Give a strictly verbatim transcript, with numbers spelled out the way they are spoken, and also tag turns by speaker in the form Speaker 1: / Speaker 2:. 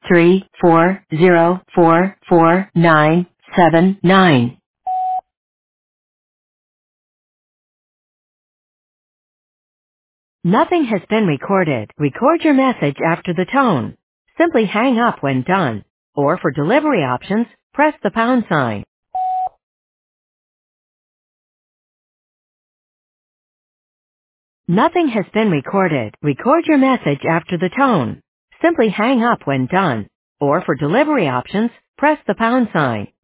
Speaker 1: three four zero four four nine seven nine. Nothing has been recorded. Record your message after the tone. Simply hang up when done. Or for delivery options, press the pound sign. Nothing has been recorded. Record your message after the tone. Simply hang up when done. Or for delivery options, press the pound sign.